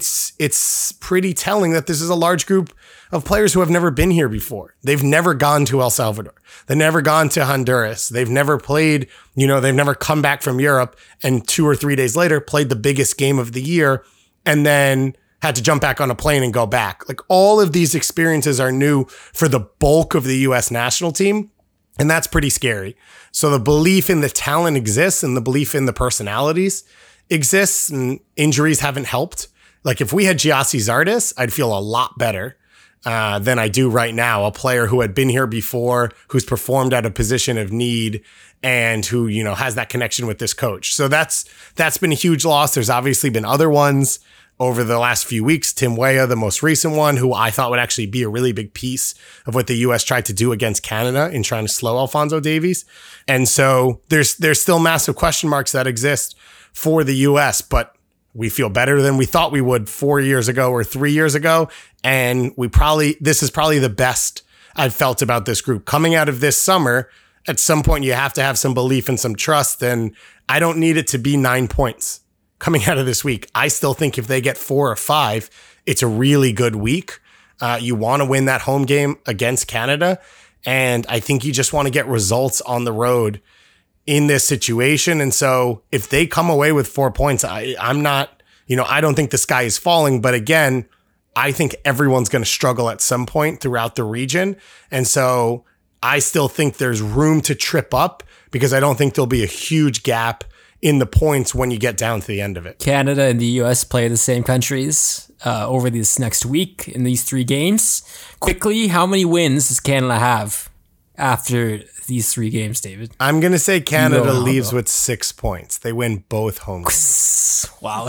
it's pretty telling that this is a large group of players who have never been here before. They've never gone to El Salvador. They've never gone to Honduras. They've never played, they've never come back from Europe and 2 or 3 days later played the biggest game of the year and then had to jump back on a plane and go back. Like all of these experiences are new for the bulk of the U.S. national team. And that's pretty scary. So the belief in the talent exists and the belief in the personalities exists, and injuries haven't helped. Like if we had Gyasi Zardes, I'd feel a lot better than I do right now. A player who had been here before, who's performed at a position of need and who, has that connection with this coach. So that's been a huge loss. There's obviously been other ones over the last few weeks. Tim Weah, the most recent one, who I thought would actually be a really big piece of what the U.S. tried to do against Canada in trying to slow Alphonso Davies. And so there's still massive question marks that exist for the U.S., but we feel better than we thought we would 4 years ago or 3 years ago. And this is probably the best I've felt about this group. Coming out of this summer, at some point you have to have some belief and some trust. And I don't need it to be 9 points coming out of this week. I still think if they get 4 or 5, it's a really good week. You want to win that home game against Canada. And I think you just want to get results on the road in this situation. And so if they come away with 4 points, I'm not, I don't think the sky is falling. But again, I think everyone's going to struggle at some point throughout the region. And so I still think there's room to trip up because I don't think there'll be a huge gap in the points when you get down to the end of it. Canada and the U.S. play the same countries over this next week in these 3 games. Quickly, how many wins does Canada have after these 3 games, David? I'm going to say Canada leaves with 6 points. They win both home games. Wow.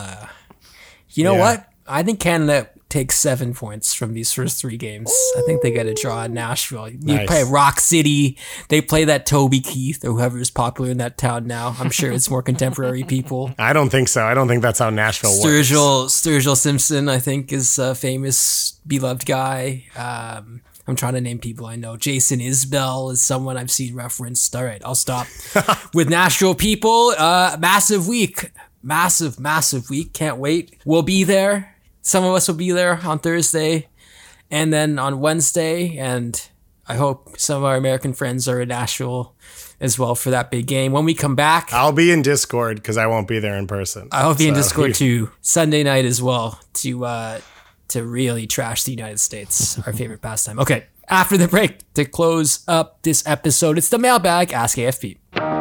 You know what? I think Canada takes 7 points from these first 3 games. I think they get a draw in Nashville. You play Rock City. They play that Toby Keith or whoever is popular in that town now. I'm sure it's more contemporary people. I don't think so. I don't think that's how Nashville works. Sturgill Simpson, I think, is a famous, beloved guy. I'm trying to name people I know. Jason Isbell is someone I've seen referenced. All right, I'll stop. With Nashville people, massive week. Massive week. Can't wait. We'll be there. Some of us will be there on Thursday and then on Wednesday. And I hope some of our American friends are in Nashville as well for that big game. When we come back, I'll be in Discord because I won't be there in person. I'll be in Discord too. Sunday night as well to to really trash the United States, our favorite pastime. Okay, after the break, to close up this episode, it's the mailbag, Ask AFP.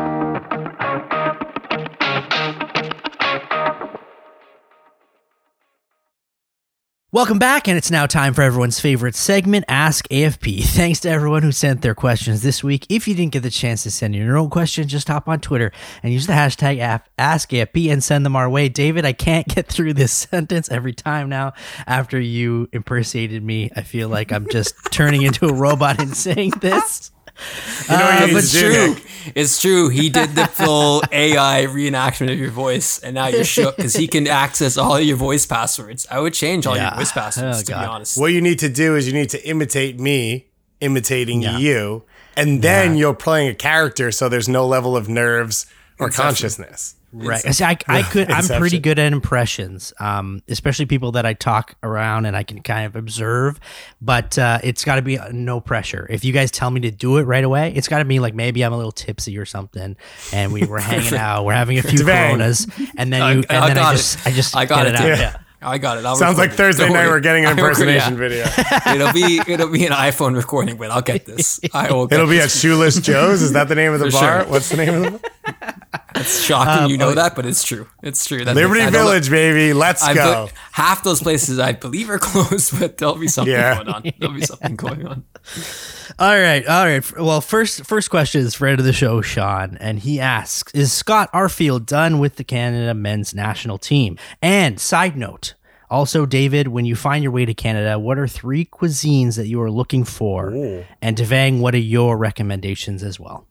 Welcome back, and it's now time for everyone's favorite segment, Ask AFP. Thanks to everyone who sent their questions this week. If you didn't get the chance to send in your own question, just hop on Twitter and use the hashtag AskAFP and send them our way. David, I can't get through this sentence every time now. After you impersonated me, I feel like I'm just turning into a robot and saying this. But true. It's true. He did the full AI reenactment of your voice, and now you're shook because he can access all of your voice passwords. I would change all your voice passwords, to be honest. What you need to do is you need to imitate me imitating you, and then you're playing a character, so there's no level of nerves or consciousness. Right. See, I'm pretty good at impressions, especially people that I talk around and I can kind of observe, but it's got to be no pressure. If you guys tell me to do it right away, it's got to be like maybe I'm a little tipsy or something and we're hanging out, we're having a few Coronas, and then I just get it out. Yeah. I got it. Sounds like Thursday night we're getting an impersonation video. It'll be an iPhone recording, but I'll get this. It'll be at Shoeless Joe's. Is that the name of the bar? Sure. What's the name of the bar? It's shocking you know that, but it's true. It's true. Liberty Village, baby. Let's go. Half those places I believe are closed, but there'll be something going on. There'll be something going on. All right. Well, first question is friend of the show, Sean, and he asks, is Scott Arfield done with the Canada men's national team? And side note, also, David, when you find your way to Canada, what are 3 cuisines that you are looking for? Ooh. And Devang, what are your recommendations as well?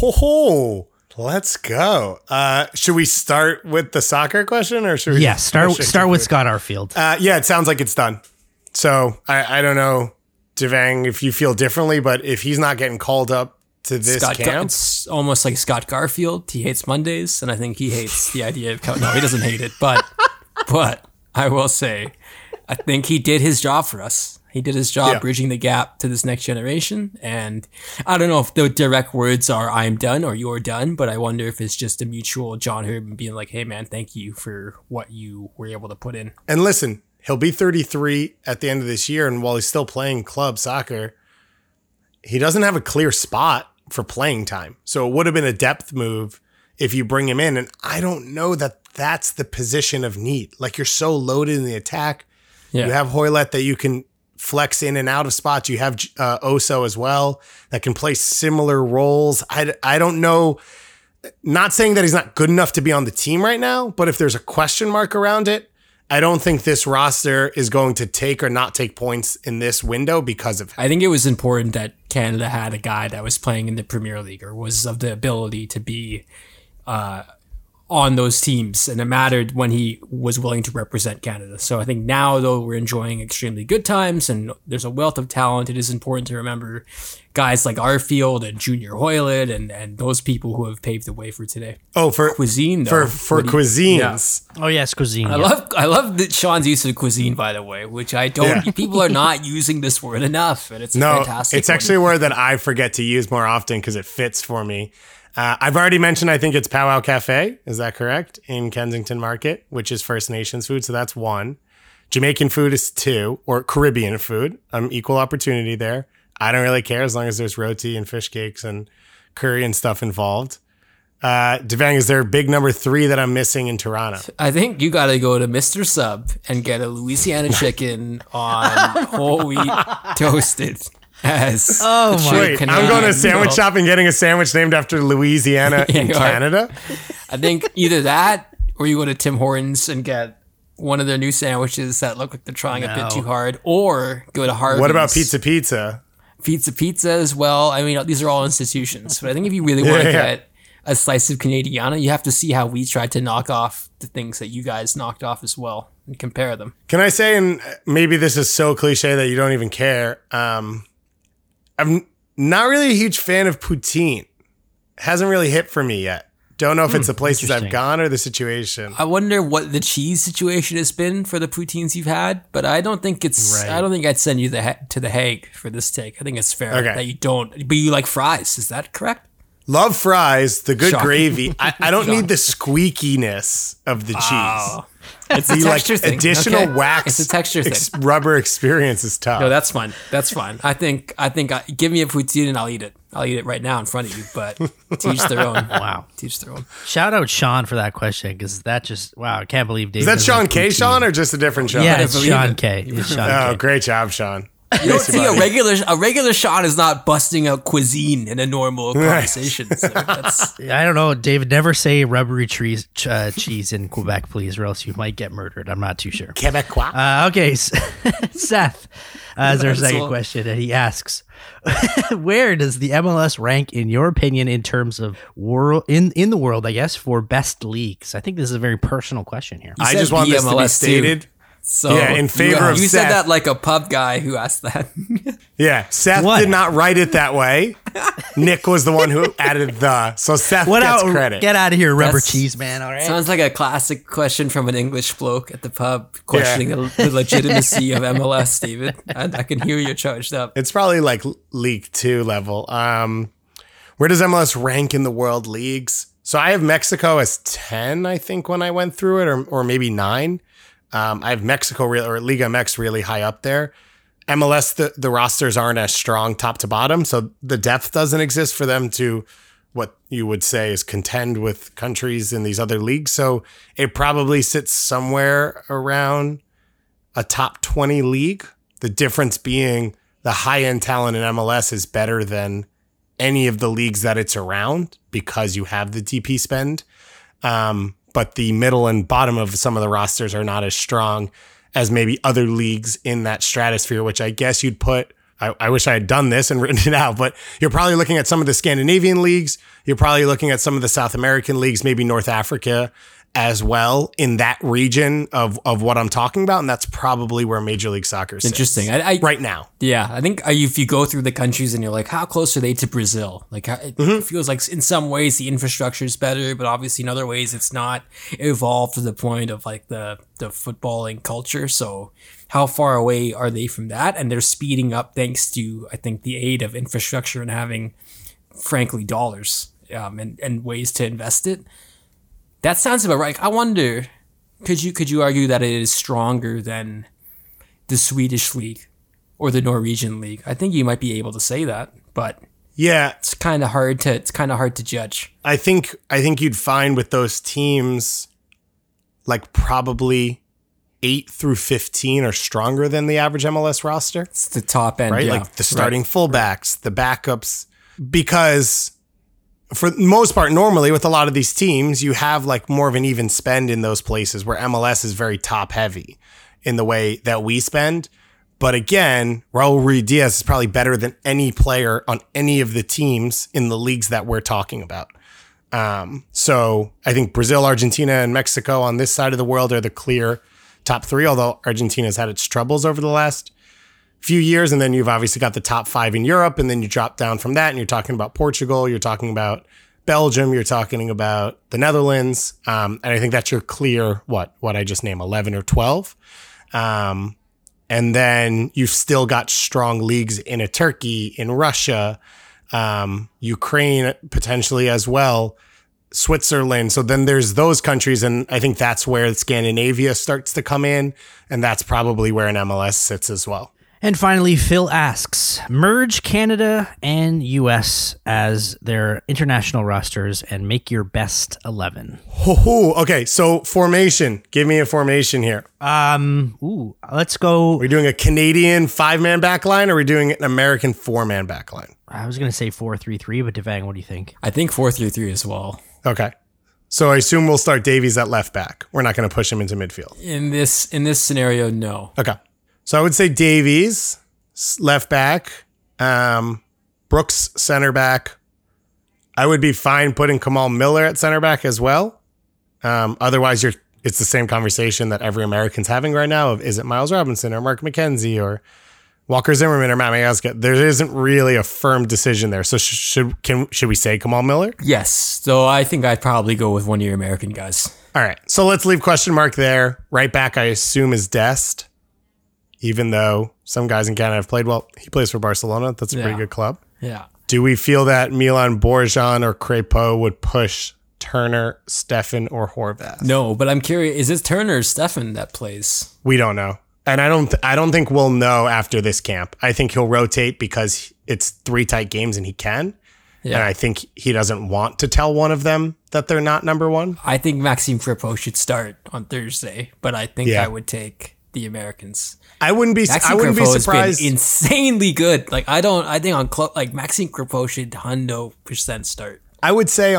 Let's go. Should we start with the soccer question, or should we? Yeah, start with Scott Arfield. Yeah, it sounds like it's done. So I don't know, Devang, if you feel differently, but if he's not getting called up to this camp, it's almost like Scott Garfield. He hates Mondays, and I think he hates the idea of no, he doesn't hate it, but I will say, I think he did his job for us. He did his job bridging the gap to this next generation. And I don't know if the direct words are I'm done or you're done, but I wonder if it's just a mutual John Herman being like, hey, man, thank you for what you were able to put in. And listen, he'll be 33 at the end of this year. And while he's still playing club soccer, he doesn't have a clear spot for playing time. So it would have been a depth move if you bring him in. And I don't know that that's the position of need. Like, you're so loaded in the attack. Yeah. You have Hoylett that you can flex in and out of spots. You have Oso as well that can play similar roles. I don't know. Not saying that he's not good enough to be on the team right now, but if there's a question mark around it, I don't think this roster is going to take or not take points in this window because of him. I think it was important that Canada had a guy that was playing in the Premier League or was of the ability to be on those teams, and it mattered when he was willing to represent Canada. So I think now, though we're enjoying extremely good times and there's a wealth of talent, it is important to remember guys like Arfield and Junior Hoylett and those people who have paved the way for today. Oh, for cuisine, though. For cuisines. Yeah. Oh yes, cuisine. I love that Sean's use of cuisine, by the way, which I don't. Yeah. People are not using this word enough, and it's fantastic. It's actually a word that I forget to use more often because it fits for me. I've already mentioned, I think it's Powwow Cafe. Is that correct? In Kensington Market, which is First Nations food. So that's 1. Jamaican food is 2, or Caribbean food. Equal opportunity there. I don't really care as long as there's roti and fish cakes and curry and stuff involved. Devang, is there a big number 3 that I'm missing in Toronto? I think you got to go to Mr. Sub and get a Louisiana chicken on whole wheat toasted. As I'm going to sandwich shop and getting a sandwich named after Louisiana in Canada. I think either that or you go to Tim Hortons and get one of their new sandwiches that look like they're trying a bit too hard, or go to Harvey's. What about Pizza? Pizza as well. I mean, these are all institutions, but I think if you really want to get a slice of Canadiana, you have to see how we tried to knock off the things that you guys knocked off as well and compare them. Can I say, and maybe this is so cliche that you don't even care, I'm not really a huge fan of poutine. Hasn't really hit for me yet. Don't know if it's the places I've gone or the situation. I wonder what the cheese situation has been for the poutines you've had, but I don't think it's. Right. I don't think I'd send you to the Hague for this take. I think it's fair that you don't. But you like fries. Is that correct? Love fries. The good gravy. I don't need the squeakiness of the cheese. It's a texture thing. Additional okay? wax. It's a texture thing. Rubber experience is tough. No, that's fine. That's fine. I think give me a poutine and I'll eat it. I'll eat it right now in front of you, but teach their own. Wow. Teach their own. Shout out Sean for that question, because that just, wow, I can't believe David. Is that Sean K. Sean or just a different Sean? Yeah, it's Sean K. It's Sean K. Great job, Sean. You don't see a regular Sean is not busting out cuisine in a normal conversation. So that's, I don't know, David. Never say rubbery cheese in Quebec, please, or else you might get murdered. I'm not too sure. Quebecois. Okay, Seth. Is our second question, and he asks, where does the MLS rank, in your opinion, in terms of world in the world? I guess for best leagues. I think this is a very personal question here. I just want this to be stated. Too. So yeah, in favor of you Seth. said that like a pub guy who asked that. Yeah, Seth did not write it that way. Nick was the one who added the. So Seth gets credit. Get out of here, rubber cheese man. All right. Sounds like a classic question from an English bloke at the pub questioning the legitimacy of MLS, David. I can hear you're charged up. It's probably like League 2 level. Where does MLS rank in the world leagues? So I have Mexico as 10, I think, when I went through it, or maybe 9. I have Mexico or Liga MX really high up there. MLS, the rosters aren't as strong top to bottom, so the depth doesn't exist for them to what you would say is contend with countries in these other leagues. So it probably sits somewhere around a top 20 league. The difference being the high-end talent in MLS is better than any of the leagues that it's around because you have the DP spend. But the middle and bottom of some of the rosters are not as strong as maybe other leagues in that stratosphere, which I guess you'd put, I wish I had done this and written it out, but you're probably looking at some of the Scandinavian leagues. You're probably looking at some of the South American leagues, maybe North Africa as well, in that region of what I'm talking about. And that's probably where Major League Soccer sits. Interesting. Right now. Yeah. I think if you go through the countries and you're like, how close are they to Brazil? Like, it feels like in some ways the infrastructure is better, but obviously in other ways it's not evolved to the point of like the footballing culture. So how far away are they from that? And they're speeding up thanks to, I think, the aid of infrastructure and having, frankly, dollars and ways to invest it. That sounds about right. I wonder, could you argue that it is stronger than the Swedish league or the Norwegian league? I think you might be able to say that, but yeah, it's kind of hard to judge. I think you'd find with those teams, like probably 8 through 15 are stronger than the average MLS roster. It's the top end, right? Yeah. Like the starting fullbacks, the backups, because for the most part, normally with a lot of these teams, you have like more of an even spend in those places where MLS is very top heavy in the way that we spend. But again, Raul Ruiz-Diaz is probably better than any player on any of the teams in the leagues that we're talking about. So I think Brazil, Argentina, and Mexico on this side of the world are the clear top 3, although Argentina's had its troubles over the last few years. And then you've obviously got the top 5 in Europe, and then you drop down from that and you're talking about Portugal, you're talking about Belgium, you're talking about the Netherlands. And I think that's your clear, what I just named, 11 or 12. And then you've still got strong leagues in a Turkey, in Russia, Ukraine potentially as well, Switzerland. So then there's those countries, and I think that's where Scandinavia starts to come in, and that's probably where an MLS sits as well. And finally, Phil asks, merge Canada and US as their international rosters and make your best 11. Okay, so formation. Give me a formation here. Let's go. Are we doing a Canadian 5-man backline, or are we doing an American 4-man backline? I was going to say 4-3-3, but Devang, what do you think? I think 4-3-3 as well. Okay. So I assume we'll start Davies at left back. We're not going to push him into midfield. In this scenario, no. Okay. So I would say Davies, left back, Brooks, center back. I would be fine putting Kamal Miller at center back as well. Otherwise, it's the same conversation that every American's having right now of, is it Miles Robinson or Mark McKenzie or Walker Zimmerman or Matt Miazga? There isn't really a firm decision there. So should we say Kamal Miller? Yes. So I think I'd probably go with one of your American guys. All right. So let's leave question mark there. Right back, I assume, is Dest. Even though some guys in Canada have played well, he plays for Barcelona. That's a pretty good club. Yeah. Do we feel that Milan Borjan or Crépeau would push Turner, Steffen, or Horvath? No, but I'm curious. Is it Turner or Steffen that plays? We don't know. And I don't think we'll know after this camp. I think he'll rotate because it's 3 tight games and he can. Yeah. And I think he doesn't want to tell one of them that they're not number one. I think Maxime Crépeau should start on Thursday, but I think I would take the Americans. I wouldn't be surprised. Has been insanely good. Like I think on Maxime Crépeau should 100% start. I would say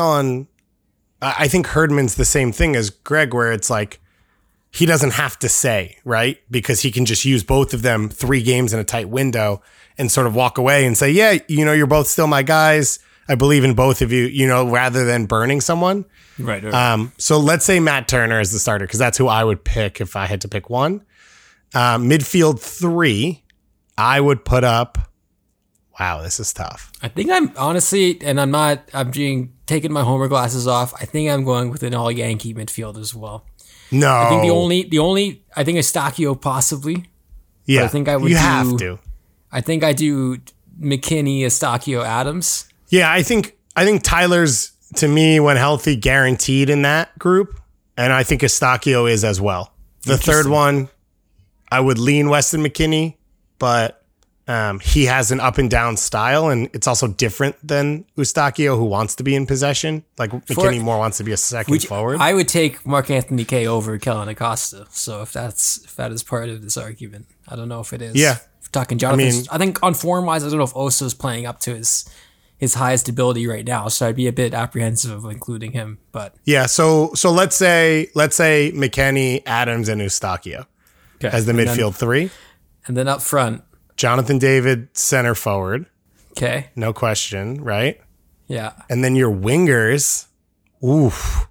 I think Herdman's the same thing as Greg, where it's like he doesn't have to say, right? Because he can just use both of them 3 games in a tight window and sort of walk away and say, yeah, you're both still my guys. I believe in both of you, rather than burning someone. Right. So let's say Matt Turner is the starter, because that's who I would pick if I had to pick one. Midfield 3, I would put up. Wow, this is tough. I think I'm honestly, and I'm taking my homer glasses off. I think I'm going with an all Yankee midfield as well. No, I think the only I think Eustáquio possibly. Yeah, but I think I would. You have to. I think I do McKinney, Eustáquio, Adams. Yeah, I think Tyler's, to me, when healthy, guaranteed in that group, and I think Eustáquio is as well. The third one, I would lean Weston McKennie, but he has an up and down style, and it's also different than Eustáquio, who wants to be in possession. Like McKennie more wants to be a second forward. I would take Mark Anthony Kaye over Kellen Acosta. So if that is part of this argument, I don't know if it is. Yeah, if talking Jonathan. I think on form wise, I don't know if Osa's playing up to his highest ability right now. So I'd be a bit apprehensive of including him. But yeah, so let's say McKennie, Adams, and Eustáquio as the midfield 3, and then up front. Jonathan David, center forward. Okay. No question, right? Yeah. And then your wingers. Oof.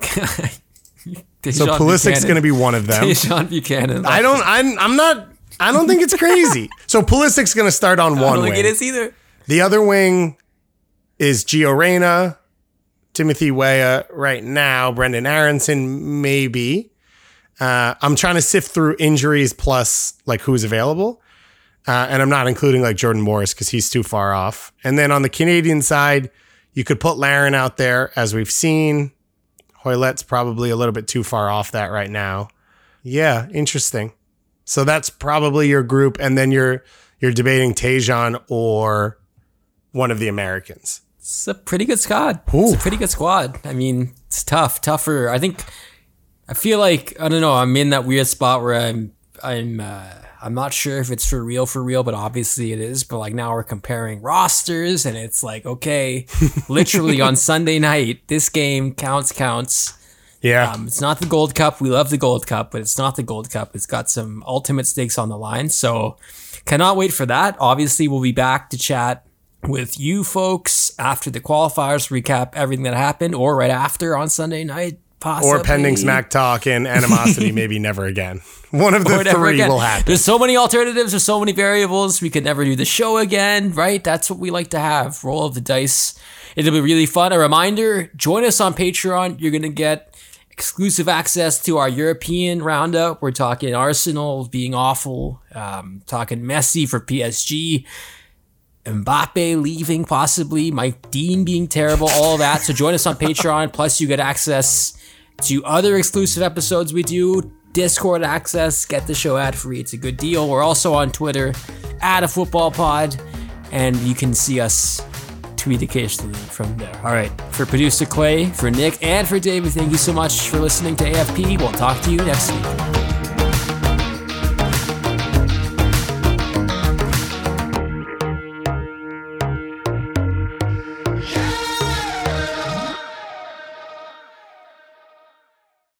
So Pulisic's going to be one of them. Dejan Buchanan. I don't think it's crazy. So Pulisic's going to start on one wing. I don't think it is either. The other wing is Gio Reyna, Timothy Weah right now, Brendan Aronson maybe. I'm trying to sift through injuries plus like who's available. And I'm not including like Jordan Morris because he's too far off. And then on the Canadian side, you could put Larin out there, as we've seen. Hoylett's probably a little bit too far off that right now. Yeah, interesting. So that's probably your group. And then you're debating Tajon or one of the Americans. It's a pretty good squad. It's a pretty good squad. I mean, it's tougher. I feel like, I don't know, I'm in that weird spot where I'm not sure if it's for real, but obviously it is. But like now we're comparing rosters and it's like, okay, literally on Sunday night, this game counts. Yeah. It's not the Gold Cup. We love the Gold Cup, but it's not the Gold Cup. It's got some ultimate stakes on the line. So cannot wait for that. Obviously, we'll be back to chat with you folks after the qualifiers, recap everything that happened, or right after on Sunday night. Possibly. Or pending smack talk and animosity, maybe never again. One of the 3 will happen. There's so many alternatives. There's so many variables. We could never do the show again, right? That's what we like to have. Roll of the dice. It'll be really fun. A reminder, join us on Patreon. You're going to get exclusive access to our European roundup. We're talking Arsenal being awful. Talking Messi for PSG. Mbappe leaving possibly. Mike Dean being terrible. All of that. So join us on Patreon. Plus you get access to other exclusive episodes we do, Discord access, get the show ad-free. It's a good deal. We're also on Twitter, @AFootballPod, and you can see us tweet occasionally from there. All right, for producer Clay, for Nick, and for David, thank you so much for listening to AFP. We'll talk to you next week.